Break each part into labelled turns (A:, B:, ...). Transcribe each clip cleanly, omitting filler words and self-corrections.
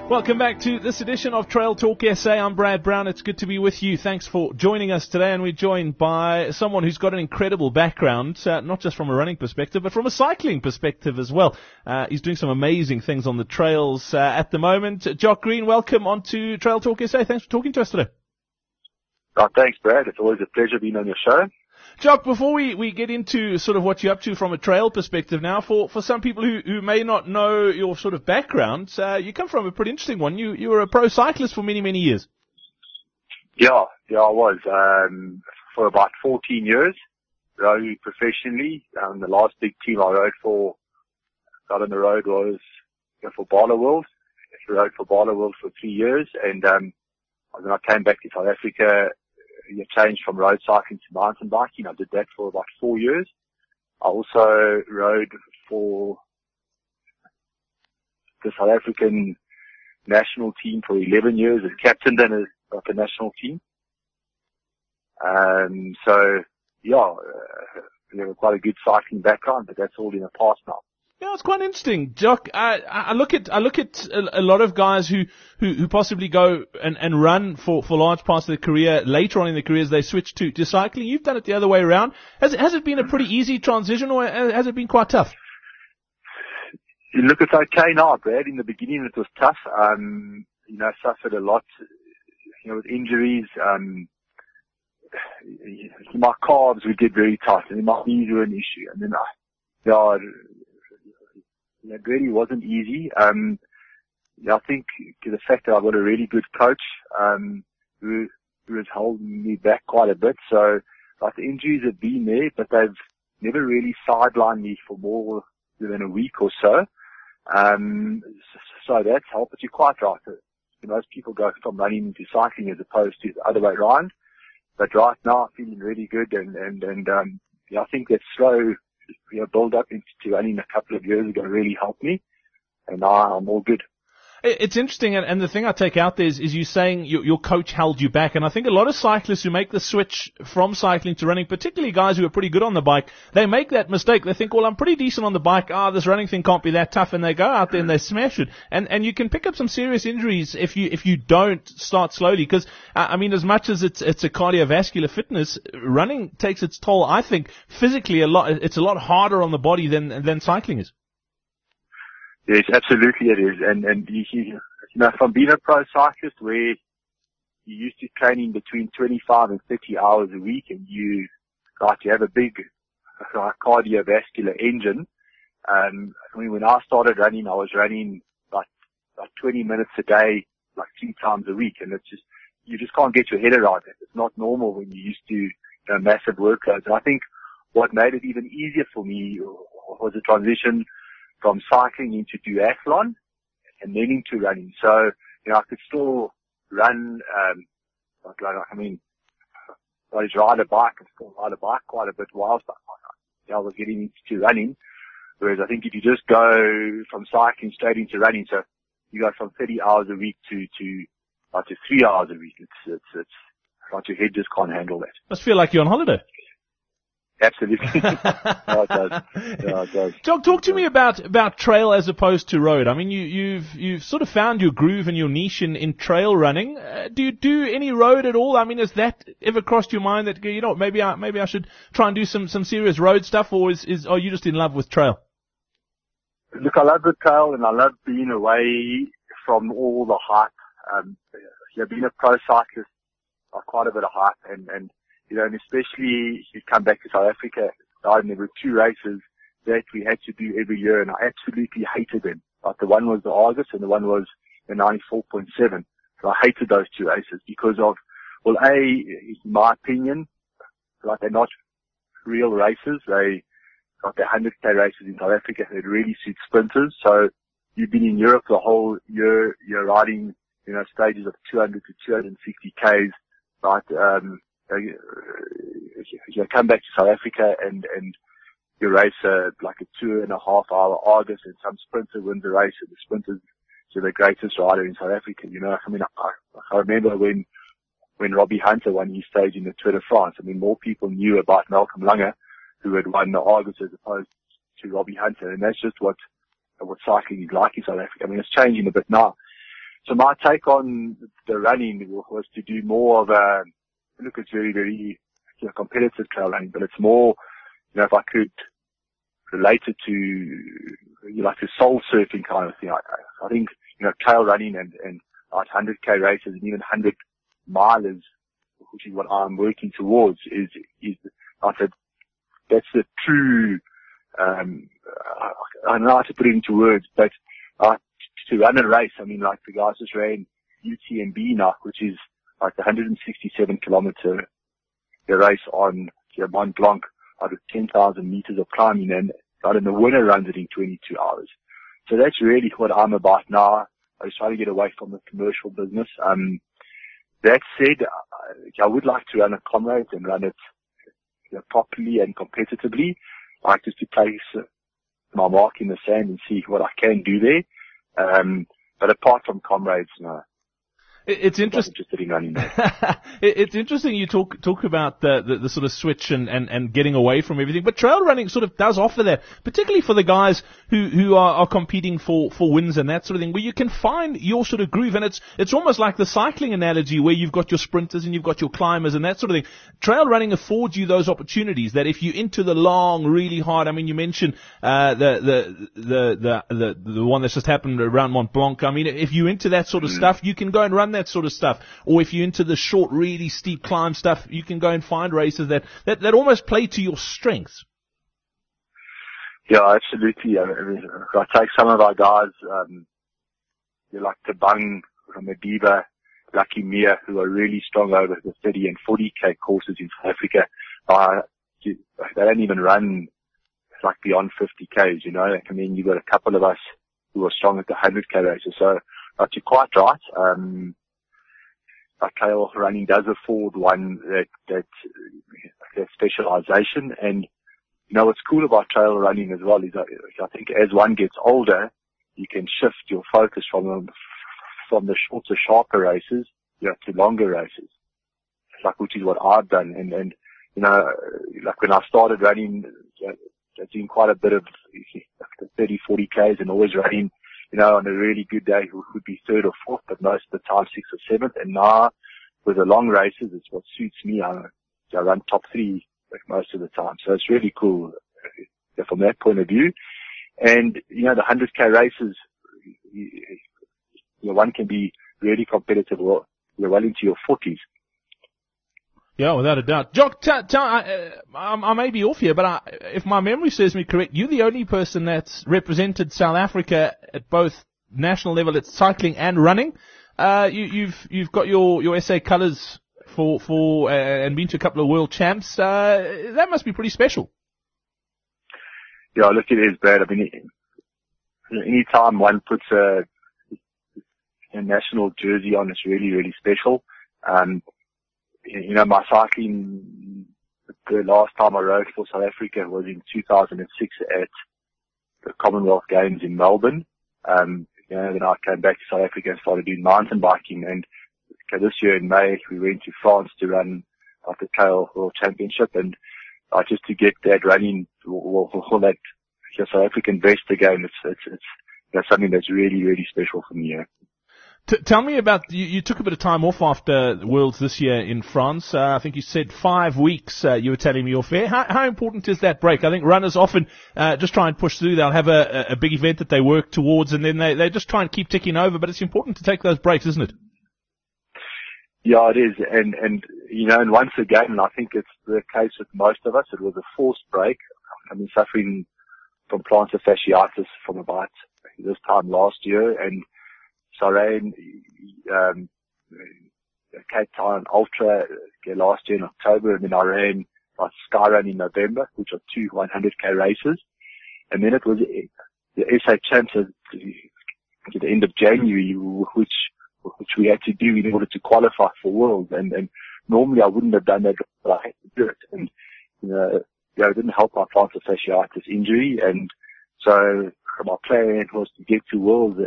A: Welcome back to this edition of Trail Talk SA. I'm Brad Brown. It's good to be with you. Thanks for joining us today. And we're joined by someone who's got an incredible background, not just from a running perspective, but from a cycling perspective as well. He's doing some amazing things on the trails at the moment. Jock Green, welcome onto Trail Talk SA. Thanks for talking to us today.
B: Oh, thanks, Brad. It's always a pleasure being on your show.
A: Jock, before we get into sort of what you're up to from a trail perspective now, for some people who may not know your sort of background, you come from a pretty interesting one. You were a pro cyclist for many, many years.
B: Yeah, I was. For about 14 years, rode professionally. The last big team I got on the road was for Barloworld. I rode for Barloworld for 3 years, and when I came back to South Africa, you changed from road cycling to mountain biking. I did that for about 4 years. I also rode for the South African national team for 11 years as captain of the national team. We have quite a good cycling background, but that's all in the past now.
A: Yeah, it's quite interesting, Jock. I look at a lot of guys who possibly go and run for large parts of their career. Later on in their careers, they switch to cycling. You've done it the other way around. Has it been a pretty easy transition, or has it been quite tough?
B: You look, it's okay now, Brad. In the beginning, it was tough. Suffered a lot, with injuries. My calves would get very tight, and my knees were an issue. And then it really wasn't easy. I think the fact that I've got a really good coach, who has held me back quite a bit. So, the injuries have been there, but they've never really sidelined me for more than a week or so. So that's helped. But you're quite right. Most people go from running into cycling as opposed to the other way around. But right now, I'm feeling really good, and I think that slow build up into running a couple of years ago really helped me, and now I'm all good.
A: It's interesting, and the thing I take out there is you saying your coach held you back, and I think a lot of cyclists who make the switch from cycling to running, particularly guys who are pretty good on the bike, they make that mistake. They think, well, I'm pretty decent on the bike, this running thing can't be that tough, and they go out there and they smash it. And you can pick up some serious injuries if you don't start slowly, because, as much as it's a cardiovascular fitness, running takes its toll, I think, physically it's a lot harder on the body than cycling is.
B: Yes, absolutely it is. And from being a pro cyclist where you used to training between 25 and 30 hours a week, and you have a big cardiovascular engine. When I started running, I was running like 20 minutes a day, 3 times a week, and you just can't get your head around it. It's not normal when you're used to massive workloads. And I think what made it even easier for me was a transition from cycling into duathlon and then into running. So, I could still run, I ride a bike and still ride a bike quite a bit whilst I was getting into running. Whereas I think if you just go from cycling straight into running, so you go from 30 hours a week to 3 hours a week, it's your head just can't handle that.
A: Must feel like you're on holiday.
B: Absolutely. It does.
A: Jock, talk to me about trail as opposed to road. You've sort of found your groove and your niche in trail running. Do you do any road at all? Has that ever crossed your mind that, maybe I should try and do some serious road stuff, or are you just in love with trail?
B: Look, I love the trail, and I love being away from all the hype. Being a pro cyclist, quite a bit of hype, and especially if you come back to South Africa, there were 2 races that we had to do every year, and I absolutely hated them. The one was the Argus, and the one was the 94.7. So I hated those 2 races because of, in my opinion, they're not real races. They the 100K races in South Africa that really suit sprinters. So you've been in Europe the whole year, you're riding, stages of 200 to 260 Ks, right? You come back to South Africa and you race a 2.5 hour Argus, and some sprinter wins the race, and the sprinter's the greatest rider in South Africa. I remember when Robbie Hunter won his stage in the Tour de France. More people knew about Malcolm Lange, who had won the Argus, as opposed to Robbie Hunter, and that's just what cycling is like in South Africa. It's changing a bit now. So my take on the running was to do more of a, look, it's very, very competitive trail running, but it's more, if I could relate it to, like a soul surfing kind of thing. I think, trail running and like 100K races and even 100 milers, which is what I'm working towards, is I said, that's the true, I don't know how to put it into words, but, to run a race, I mean, like the guys just ran UTMB now, which is like 167 kilometer race on Mont Blanc out of 10,000 meters of climbing, and the winner runs it in 22 hours. So that's really what I'm about now. I just try to get away from the commercial business. That said, I would like to run a Comrades and run it properly and competitively, like just to place my mark in the sand and see what I can do there. But apart from Comrades, no.
A: It's interesting. It's interesting you talk about the sort of switch and getting away from everything, but trail running sort of does offer that, particularly for the guys who are competing for wins and that sort of thing, where you can find your sort of groove, and it's almost like the cycling analogy where you've got your sprinters and you've got your climbers and that sort of thing. Trail running affords you those opportunities that if you're into the long, really hard, I mean, you mentioned the one that's just happened around Mont Blanc. I mean, if you're into that sort of stuff, you can go and run that sort of stuff. Or if you're into the short, really steep climb stuff, you can go and find races that almost play to your strengths.
B: Yeah, absolutely. I mean, I take some of our guys, like Tabang, Madiba, Lucky Mia, who are really strong over the 30 and 40K courses in South Africa. They don't even run like beyond 50Ks, I mean, you've got a couple of us who are strong at the 100K races. So, you're quite right. Trail running does afford one that specialization. And, what's cool about trail running as well is I think as one gets older, you can shift your focus from the shorter, sharper races, to longer races. Like, which is what I've done. And, like when I started running, doing quite a bit of 30, 40Ks and always running, on a really good day, would be third or fourth, but most of the time sixth or seventh. And now, with the long races, it's what suits me. I run top three most of the time. So it's really cool from that point of view. And, the 100K races, one can be really competitive well into your 40s.
A: Yeah, without a doubt. Jock, I may be off here, but if my memory serves me correct, you're the only person that's represented South Africa at both national level at cycling and running. You've got your SA colours for and been to a couple of world champs. That must be pretty special.
B: Yeah, look, it is, Brad. I mean, any time one puts a national jersey on, it's really, really special. My cycling, the last time I rode for South Africa was in 2006 at the Commonwealth Games in Melbourne. Then I came back to South Africa and started doing mountain biking. And this year in May, we went to France to run the Trail World Championship. And just to get that running, for that South African best again, it's something that's really, really special for me. Yeah.
A: Tell me about, you took a bit of time off after the Worlds this year in France. I think you said 5 weeks, you were telling me off air. How important is that break? I think runners often just try and push through. They'll have a big event that they work towards, and then they just try and keep ticking over, but it's important to take those breaks, isn't it?
B: Yeah, it is. And once again, and I think it's the case with most of us, it was a forced break. I've been suffering from plantar fasciitis from about this time last year, and so I ran Cape Town Ultra last year in October, and then I ran Skyrun in November, which are 2 100K races. And then it was the SA Champs at the end of January, which we had to do in order to qualify for Worlds. And normally I wouldn't have done that, but I had to do it. And, it didn't help my plantar fasciitis injury. And so my plan was to get to Worlds,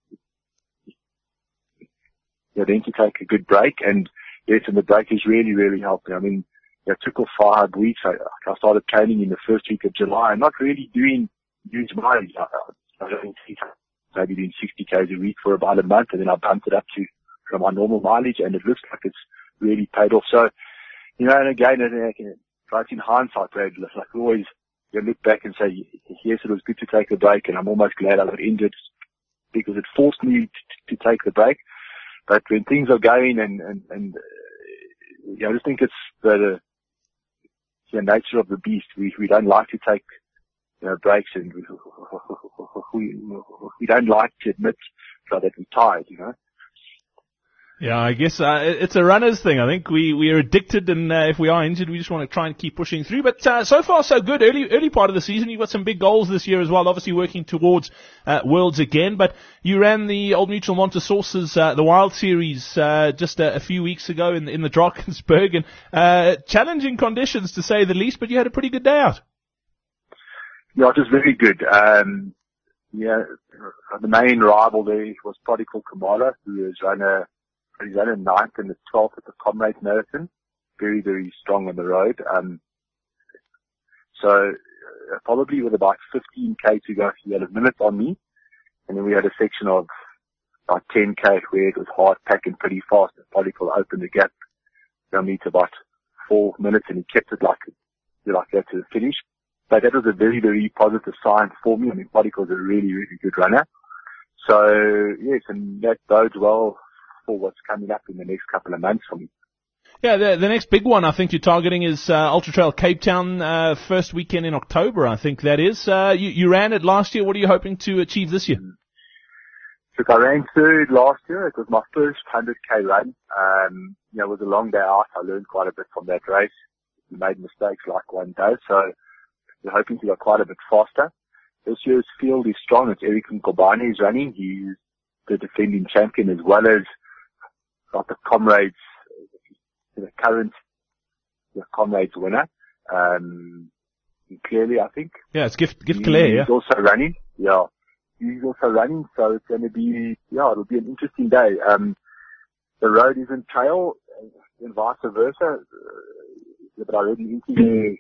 B: then to take a good break. And yes, and the break has really, really helped me. I mean, it took off 5 weeks. I started training in the first week of July and not really doing huge mileage. I don't see maybe doing 60 k's a week for about a month, and then I bumped it up to my normal mileage, and it looks like it's really paid off. So, and again, right in hindsight, Brad, like always, you look back and say, yes, it was good to take the break, and I'm almost glad I got injured because it forced me to take the break. But when things are going and I just think it's the nature of the beast. We don't like to take, breaks, and we don't like to admit that we're tired,
A: Yeah, I guess it's a runner's thing. I think we are addicted, and if we are injured, we just want to try and keep pushing through. But so far, so good. Early part of the season, you've got some big goals this year as well. Obviously, working towards Worlds again. But you ran the Old Mutual Montesource's the Wild Series just a few weeks ago in the Drakensberg, and challenging conditions to say the least. But you had a pretty good day out.
B: Yeah, it was very good. The main rival there was Prodigal Kamala, who has run he's run a 9th and a 12th at the Comrades Marathon. Very, very strong on the road. So probably with about 15k to go, he had a minute on me. And then we had a section of about 10k where it was hard packing pretty fast. And Prodigal opened the gap down me to about 4 minutes, and he kept it like that to the finish. But that was a very, very positive sign for me. I mean, Prodigal's a really, really good runner. So, yes, and that bodes well for what's coming up in the next couple of months for me.
A: Yeah, the next big one I think you're targeting is Ultra Trail Cape Town, first weekend in October, I think that is. You ran it last year. What are you hoping to achieve this year?
B: Look, I ran third last year. It was my first 100k run. It was a long day out. I learned quite a bit from that race. We made mistakes like one does, so we're hoping to go quite a bit faster. This year's field is strong. It's Eric Nkobane is running. He's the defending champion as well as the Comrades, the current Comrades winner. Clearly, I think.
A: Yeah, it's Gift Claire, yeah.
B: He's also running. Yeah. He's also running, so it's going to be, it'll be an interesting day. The road isn't trail and vice versa. But I read an interview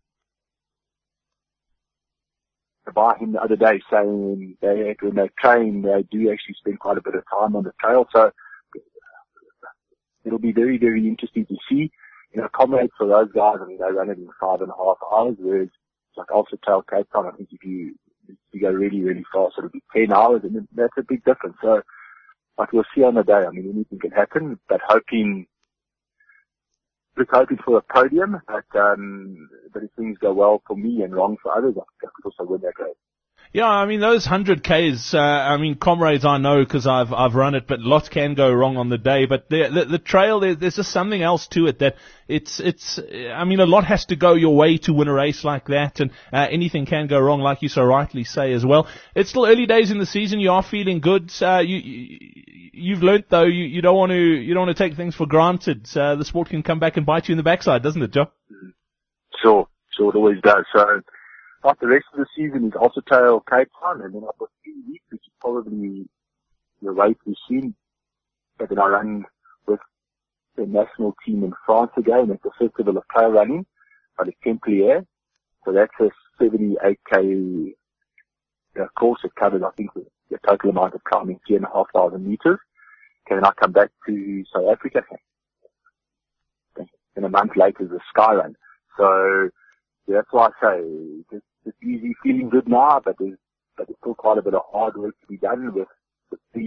B: by him the other day saying when they train, they do actually spend quite a bit of time on the trail. So it'll be very, very interesting to see. Comrades for those guys, I mean, they run it in 5.5 hours, whereas like Ultra Trail Cape Town, I think if you go really, really fast, it'll be 10 hours, and that's a big difference. So, but we'll see on the day. I mean, anything can happen, but hoping for a podium, but if things go well for me and wrong for others, I could also win that race.
A: Yeah, I mean, those 100Ks, Comrades I know because I've run it, but lots can go wrong on the day. But the trail, there's just something else to it that a lot has to go your way to win a race like that, and anything can go wrong, like you so rightly say as well. It's still early days in the season. You are feeling good. You've learnt though, you don't want to take things for granted. The sport can come back and bite you in the backside, doesn't it, Joe?
B: Sure, it always does. So, like the rest of the season is Ultra Trail Cape Town, and then I've got 2 weeks, which is probably the way too soon. But then I run with the national team in France again at the Festival of Trail Running by the Templier. So that's a 78k course. It covers, I think, the total amount of climbing 3,500 meters. Okay, then I come back to South Africa. And a month later is the Sky Run. So that's why I say it's easy, feeling good now, but there's still quite a bit of hard work to be done with these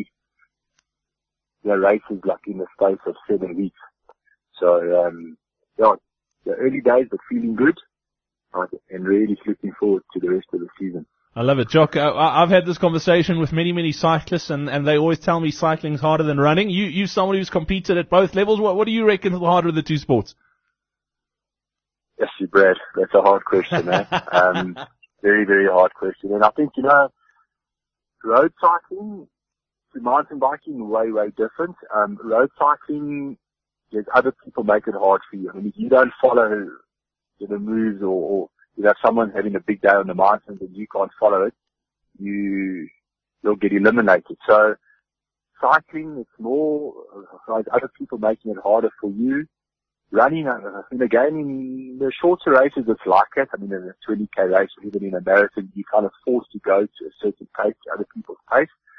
B: races like in the space of 7 weeks. So the early days, but feeling good, and really looking forward to the rest of the season.
A: I love it, Jock. I've had this conversation with many, many cyclists, and they always tell me cycling's harder than running. You're someone who's competed at both levels. What do you reckon is harder of the two sports?
B: Yes, Brad. That's a hard question, eh? Very, very hard question. And I think, road cycling to mountain biking, way, way different. Road cycling, there's other people make it hard for you. I mean, if you don't follow the moves or you have someone having a big day on the mountains and you can't follow it, you'll get eliminated. So cycling, it's more other people making it harder for you. Running, again, in the shorter races, it's like that. I mean, in a 20k race or even in a marathon, you're kind of forced to go to a certain pace, other people's pace.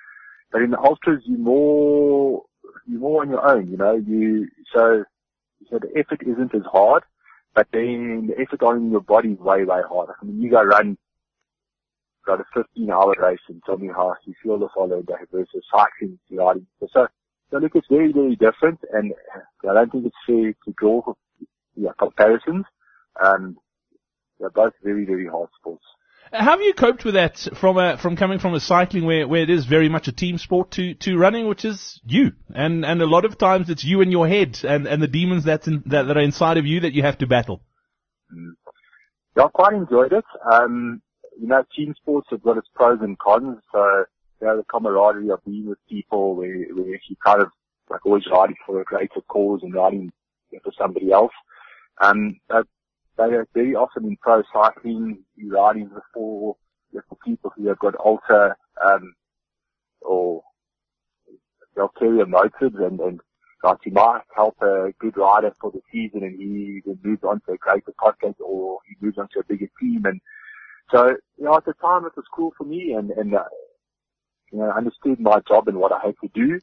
B: But in the ultras, you're more on your own, so the effort isn't as hard, but then the effort on your body is way, way harder. I mean, you go got a 15-hour race and tell me how you feel the following day versus cycling, riding. So look, it's very, very different, and I don't think it's fair to draw comparisons. They're both very, very hard sports.
A: How have you coped with that from coming from a cycling where it is very much a team sport to running, which is you, and a lot of times it's you in your head and the demons that are inside of you that you have to battle?
B: Yeah, I quite enjoyed it. Team sports have got its pros and cons. So, the camaraderie of being with people where you kind of like always riding for a greater cause and riding for somebody else. They are very often in pro cycling, you're riding for people who have got ultra, or ulterior motives and like you might help a good rider for the season and he then moves on to a greater content or he moves on to a bigger team. And so, at the time it was cool for me and I understood my job and what I had to do.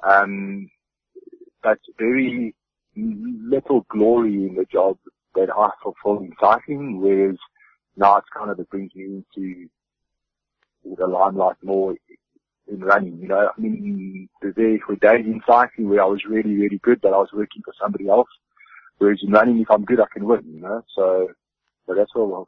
B: But very little glory in the job that I fulfill in cycling, whereas now it's kind of, it brings me into the limelight more in running, I mean, there were days in cycling where I was really, really good, but I was working for somebody else, whereas in running, if I'm good, I can win, so that's all,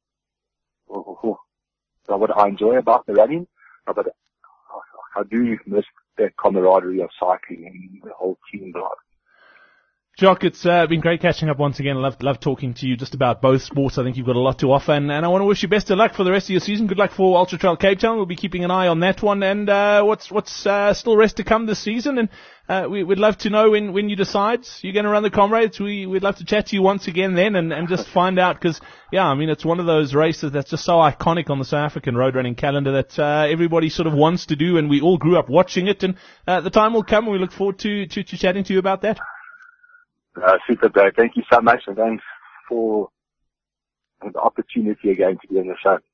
B: what I enjoy about the running, but I do miss that camaraderie of cycling and the whole team life.
A: Jock, it's been great catching up once again. Love talking to you just about both sports. I think you've got a lot to offer, and I want to wish you best of luck for the rest of your season. Good luck for Ultra Trail Cape Town. We'll be keeping an eye on that one, and what's still rest to come this season. And we'd love to know when you decide you're going to run the Comrades. We'd love to chat to you once again then, and just find out, because it's one of those races that's just so iconic on the South African road running calendar that everybody sort of wants to do, and we all grew up watching it. And the time will come, and we look forward to chatting to you about that.
B: Super, Dave. Thank you so much, and thanks for the opportunity again to be on the show.